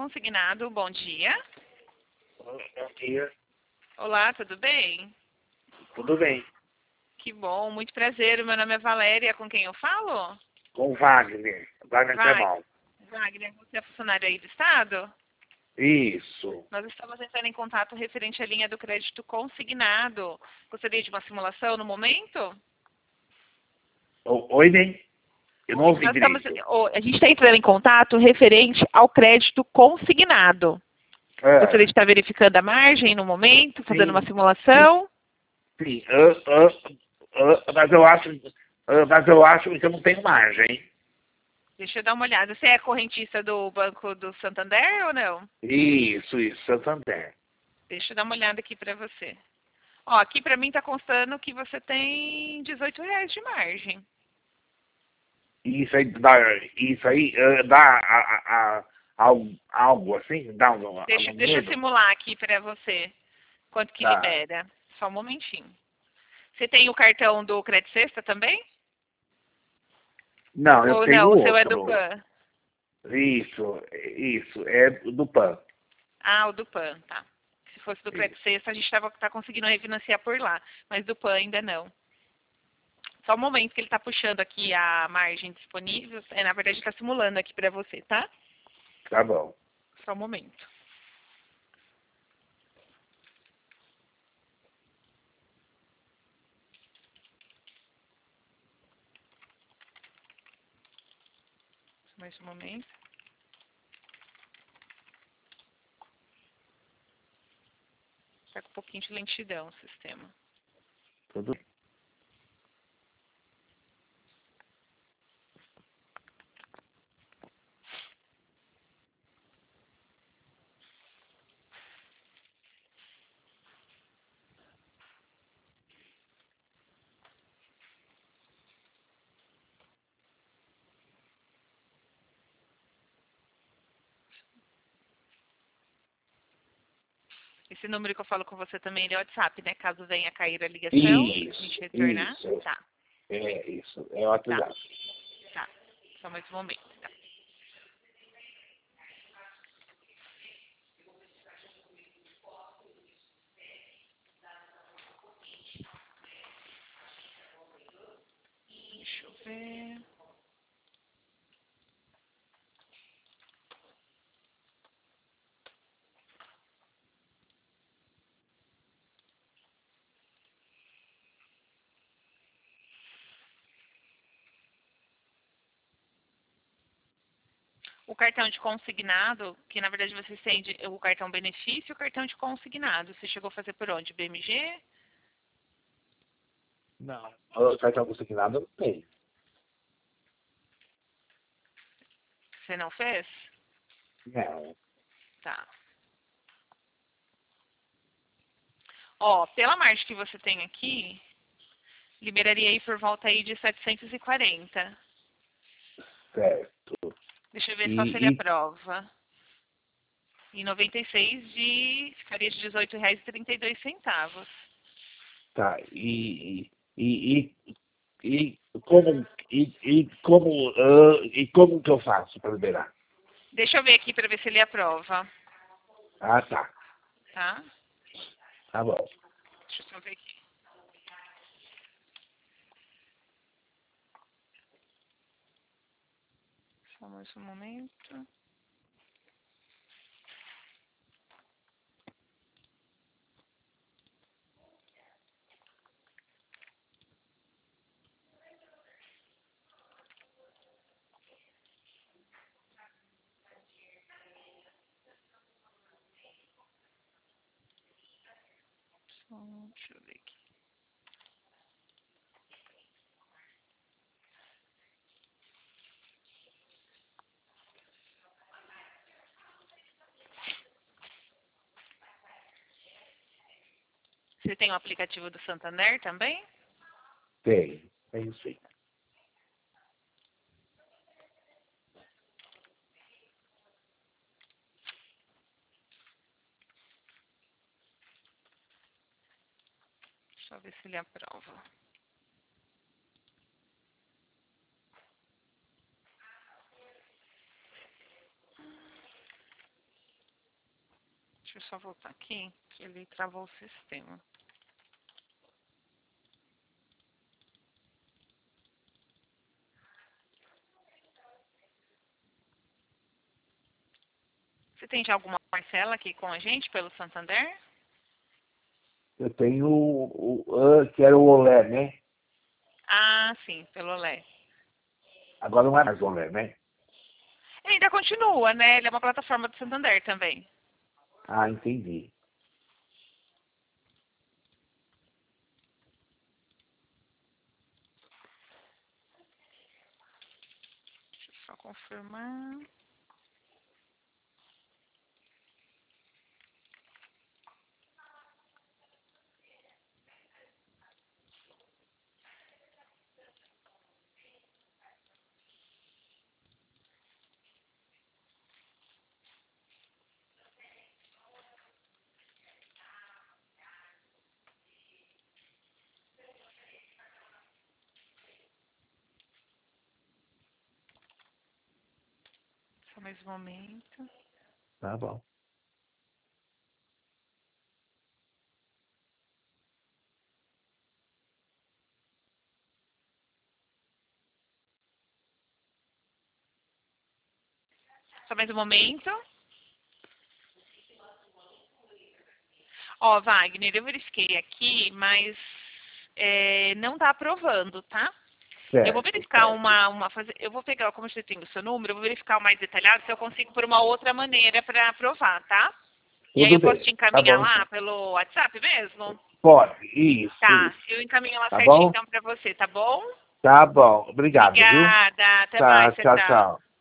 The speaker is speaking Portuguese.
Consignado, bom dia. Bom dia, Olá, tudo bem? tudo bem? Que bom, muito prazer. Meu nome é Valéria, com quem eu falo? Com Wagner Wagner. Tremal. Wagner, você é funcionário aí do Estado? Isso. Nós estamos entrando em contato referente à linha do crédito consignado. Gostaria de uma simulação no momento? Oi, bem? Eu não ouvi direito. A gente está entrando em contato referente ao crédito consignado. Gostaria de estar verificando a margem no momento, fazendo uma simulação. Sim, mas eu acho que eu não tenho margem. Deixa eu dar uma olhada. Você é correntista do Banco do Santander ou não? Isso, Santander. Deixa eu dar uma olhada aqui para você. Ó, aqui para mim está constando que você tem R$ 18 de margem. Isso aí dá algo assim? Dá algum Deixa eu número? simular aqui para você quanto que Tá. libera. Só um momentinho. Você tem o cartão do Credit Sexta também? Não, eu Ou tenho não? O seu é do outro. PAN? Isso, é do PAN. Ah, o do PAN, tá. Se fosse do Credit Sexta, a gente tá conseguindo refinanciar por lá. Mas do PAN ainda não. Só um momento que ele está puxando aqui a margem disponível. Na verdade, está simulando aqui para você, tá? Tá bom. Só um momento. Mais um momento. Está com um pouquinho de lentidão o sistema. Tudo. Esse número que eu falo com você também, ele é WhatsApp, né? Caso venha a cair a ligação, a gente retornar. Isso. Tá, É isso. É o WhatsApp. tá. Só mais um momento. Tá. Deixa eu ver. O cartão de consignado, que na verdade você tem o cartão benefício e o cartão de consignado. Você chegou a fazer por onde? BMG? Não. O cartão consignado não tem. Você não fez? Não. Tá. Ó, pela margem que você tem aqui, liberaria aí por volta aí de 740. Certo. Deixa eu ver só se ele aprova. E 96 ficaria de R$ 18,32. Tá. E como que eu faço para liberar? Deixa eu ver aqui para ver se ele aprova, Ah, tá. tá? Tá bom. Deixa eu só ver aqui. Só mais um momento. Deixa eu ver aqui. Você tem o aplicativo do Santander também? Tem. Tem sim. Deixa eu ver se ele aprova. Deixa eu só voltar aqui, que ele travou o sistema. Você tem já alguma parcela aqui com a gente pelo Santander? Eu tenho que era o Olé, né? Ah, sim, pelo Olé. Agora não é mais Olé, né? Ele ainda continua, né? Ele é uma plataforma do Santander também. Ah, entendi. Deixa eu só confirmar. Só mais um momento. Tá bom. Só mais um momento. Ó, Wagner, eu verifiquei aqui, mas não tá aprovando, tá? Eu vou Certo, verificar certo. eu vou pegar, como você tem o seu número, eu vou verificar o mais detalhado se eu consigo por uma outra maneira para aprovar, tá? E aí Tudo eu posso bem. te Tá encaminhar bom, lá então. pelo WhatsApp mesmo? Pode. Isso, Tá, isso. eu encaminho lá Tá certinho bom? então pra você, tá bom? Tá bom. Obrigado, viu? Obrigada, até mais, Tá, tchau, tchau, tchau. tchau.